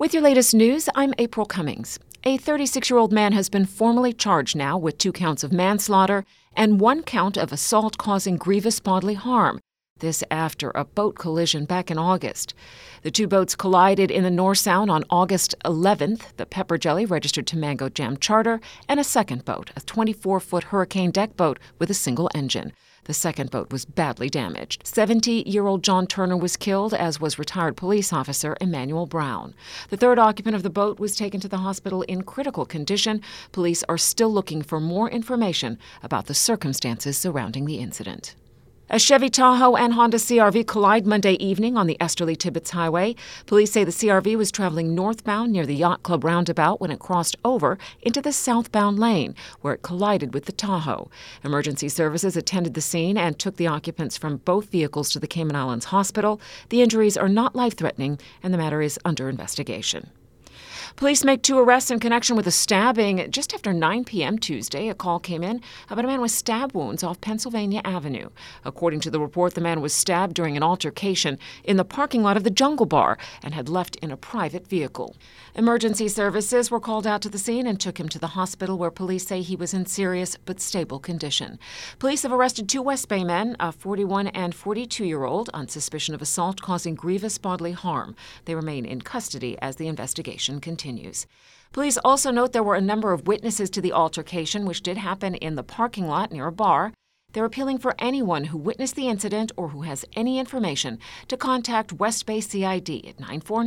With your latest news, I'm April Cummings. A 36-year-old man has been formally charged now with 2 counts of manslaughter and 1 count of assault causing grievous bodily harm. This after a boat collision back in August. The 2 boats collided in the North Sound on August 11th. The Pepper Jelly registered to Mango Jam Charter, and a second boat, a 24-foot Hurricane deck boat with a single engine. The second boat was badly damaged. 70-year-old John Turner was killed, as was retired police officer Emmanuel Brown. The third occupant of the boat was taken to the hospital in critical condition. Police are still looking for more information about the circumstances surrounding the incident. A Chevy Tahoe and Honda CR-V collide Monday evening on the Esterly-Tibbetts Highway. Police say the CR-V was traveling northbound near the Yacht Club roundabout when it crossed over into the southbound lane, where it collided with the Tahoe. Emergency services attended the scene and took the occupants from both vehicles to the Cayman Islands Hospital. The injuries are not life-threatening, and the matter is under investigation. Police make 2 arrests in connection with a stabbing. Just after 9 p.m. Tuesday, a call came in about a man with stab wounds off Pennsylvania Avenue. According to the report, the man was stabbed during an altercation in the parking lot of the Jungle Bar and had left in a private vehicle. Emergency services were called out to the scene and took him to the hospital, where police say he was in serious but stable condition. Police have arrested 2 West Bay men, a 41 and 42-year-old, on suspicion of assault causing grievous bodily harm. They remain in custody as the investigation continues. Police also note there were a number of witnesses to the altercation, which did happen in the parking lot near a bar. They're appealing for anyone who witnessed the incident or who has any information to contact West Bay CID at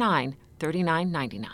949-3999.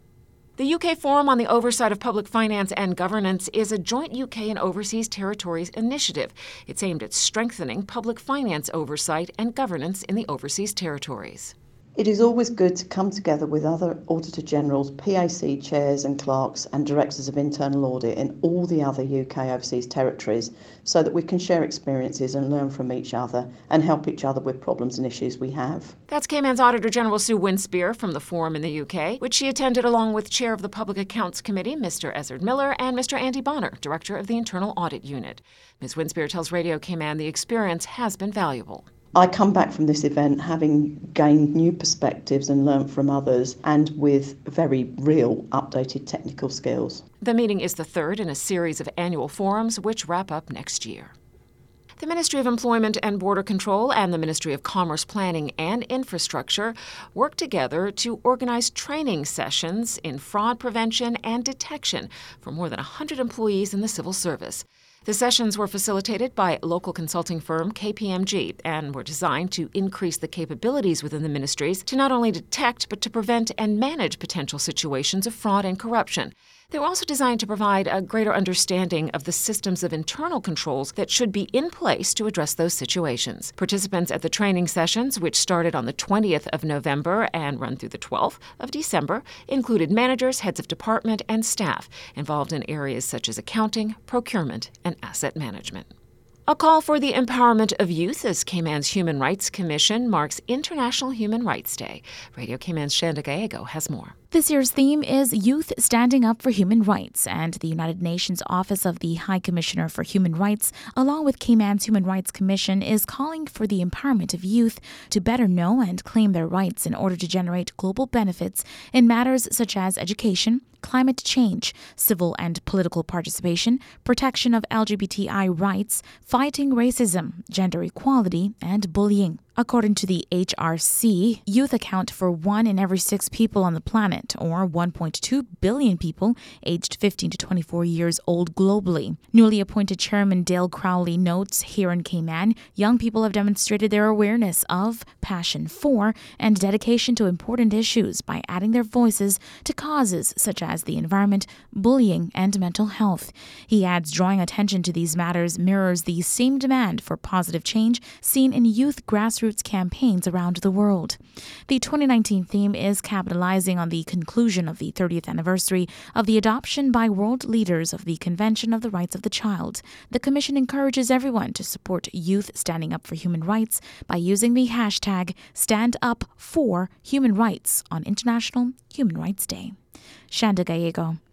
The UK Forum on the Oversight of Public Finance and Governance is a joint UK and overseas territories initiative. It's aimed at strengthening public finance oversight and governance in the overseas territories. It is always good to come together with other Auditor Generals, PAC chairs and clerks and directors of internal audit in all the other UK overseas territories, so that we can share experiences and learn from each other and help each other with problems and issues we have. That's Cayman's Auditor General Sue Winspear from the Forum in the UK, which she attended along with Chair of the Public Accounts Committee, Mr. Ezard Miller, and Mr. Andy Bonner, Director of the Internal Audit Unit. Ms. Winspear tells Radio Cayman the experience has been valuable. I come back from this event having gained new perspectives and learnt from others, and with very real updated technical skills. The meeting is the third in a series of annual forums which wrap up next year. The Ministry of Employment and Border Control and the Ministry of Commerce, Planning and Infrastructure work together to organize training sessions in fraud prevention and detection for more than 100 employees in the civil service. The sessions were facilitated by local consulting firm KPMG and were designed to increase the capabilities within the ministries to not only detect but to prevent and manage potential situations of fraud and corruption. They were also designed to provide a greater understanding of the systems of internal controls that should be in place to address those situations. Participants at the training sessions, which started on the 20th of November and run through the 12th of December, included managers, heads of department, and staff involved in areas such as accounting, procurement, and asset management. A call for the empowerment of youth as Cayman's Human Rights Commission marks International Human Rights Day. Radio Cayman's Shanda Gallego has more. This year's theme is Youth Standing Up for Human Rights, and the United Nations Office of the High Commissioner for Human Rights, along with Cayman's Human Rights Commission, is calling for the empowerment of youth to better know and claim their rights in order to generate global benefits in matters such as education, climate change, civil and political participation, protection of LGBTI rights, fighting racism, gender equality, and bullying. According to the HRC, youth account for 1 in every 6 people on the planet, or 1.2 billion people aged 15 to 24 years old globally. Newly appointed Chairman Dale Crowley notes here in Cayman, young people have demonstrated their awareness of, passion for, and dedication to important issues by adding their voices to causes such as the environment, bullying, and mental health. He adds drawing attention to these matters mirrors the same demand for positive change seen in youth grassroots campaigns around the world. The 2019 theme is capitalizing on the conclusion of the 30th anniversary of the adoption by world leaders of the Convention of the Rights of the Child. The Commission encourages everyone to support youth standing up for human rights by using the hashtag #StandUpForHumanRights on International Human Rights Day. Shanda Gallego,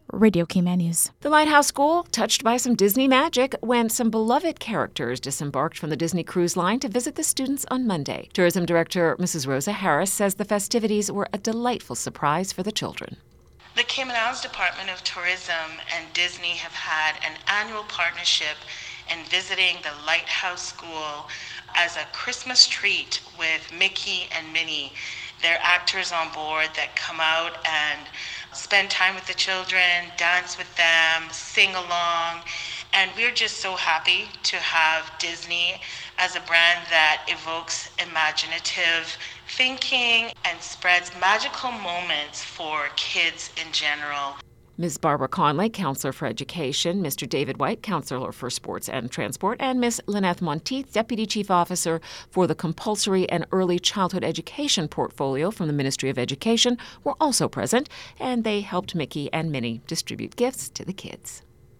Radio Cayman News. The Lighthouse School touched by some Disney magic when some beloved characters disembarked from the Disney Cruise Line to visit the students on Monday. Tourism Director Mrs. Rosa Harris says the festivities were a delightful surprise for the children. The Cayman Islands Department of Tourism and Disney have had an annual partnership in visiting the Lighthouse School as a Christmas treat with Mickey and Minnie. They're actors on board that come out and spend time with the children, dance with them, sing along. And we're just so happy to have Disney as a brand that evokes imaginative thinking and spreads magical moments for kids in general. Ms. Barbara Conley, Counselor for Education, Mr. David White, Counselor for Sports and Transport, and Ms. Lynette Monteith, Deputy Chief Officer for the Compulsory and Early Childhood Education Portfolio from the Ministry of Education, were also present, and they helped Mickey and Minnie distribute gifts to the kids.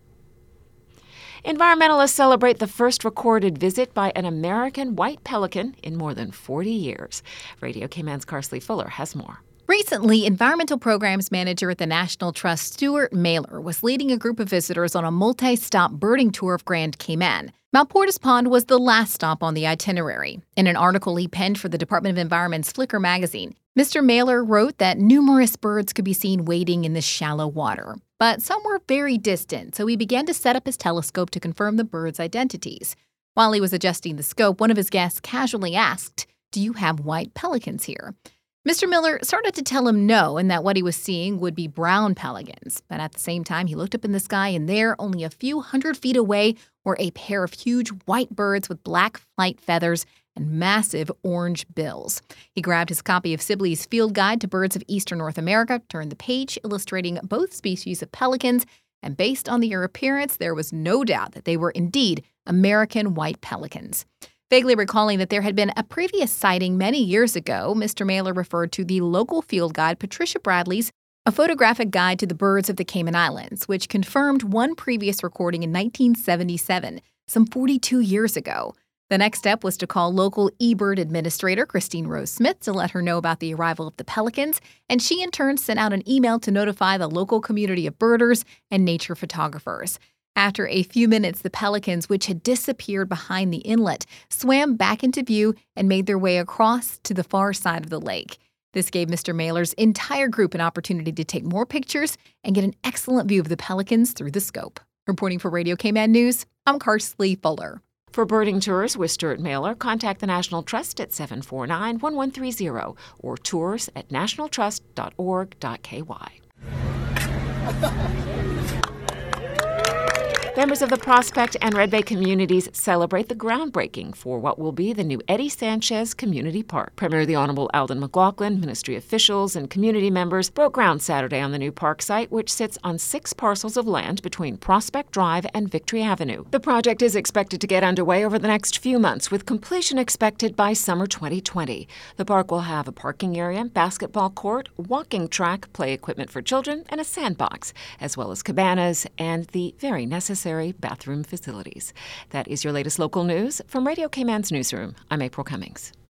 Environmentalists celebrate the first recorded visit by an American white pelican in more than 40 years. Radio Cayman's Carsley Fuller has more. Recently, Environmental Programs Manager at the National Trust, Stuart Mailer, was leading a group of visitors on a multi-stop birding tour of Grand Cayman. Mount Portas Pond was the last stop on the itinerary. In an article he penned for the Department of Environment's Flickr magazine, Mr. Mailer wrote that numerous birds could be seen wading in this shallow water. But some were very distant, so he began to set up his telescope to confirm the birds' identities. While he was adjusting the scope, one of his guests casually asked, "Do you have white pelicans here?" Mr. Miller started to tell him no, and that what he was seeing would be brown pelicans. But at the same time, he looked up in the sky, and there, only a few hundred feet away, were a pair of huge white birds with black flight feathers and massive orange bills. He grabbed his copy of Sibley's Field Guide to Birds of Eastern North America, turned the page illustrating both species of pelicans, and based on their appearance, there was no doubt that they were indeed American white pelicans. Vaguely recalling that there had been a previous sighting many years ago, Mr. Mailer referred to the local field guide Patricia Bradley's A Photographic Guide to the Birds of the Cayman Islands, which confirmed one previous recording in 1977, some 42 years ago. The next step was to call local eBird administrator Christine Rose Smith to let her know about the arrival of the pelicans, and she in turn sent out an email to notify the local community of birders and nature photographers. After a few minutes, the pelicans, which had disappeared behind the inlet, swam back into view and made their way across to the far side of the lake. This gave Mr. Mailer's entire group an opportunity to take more pictures and get an excellent view of the pelicans through the scope. Reporting for Radio Cayman News, I'm Carsley Fuller. For birding tours with Stuart Mailer, contact the National Trust at 749-1130 or tours@nationaltrust.org.ky. Members of the Prospect and Red Bay communities celebrate the groundbreaking for what will be the new Eddie Sanchez Community Park. Premier the Honorable Alden McLaughlin, ministry officials, and community members broke ground Saturday on the new park site, which sits on 6 parcels of land between Prospect Drive and Victory Avenue. The project is expected to get underway over the next few months, with completion expected by summer 2020. The park will have a parking area, basketball court, walking track, play equipment for children, and a sandbox, as well as cabanas and the very necessary bathroom facilities. That is your latest local news from Radio Cayman's newsroom. I'm April Cummings.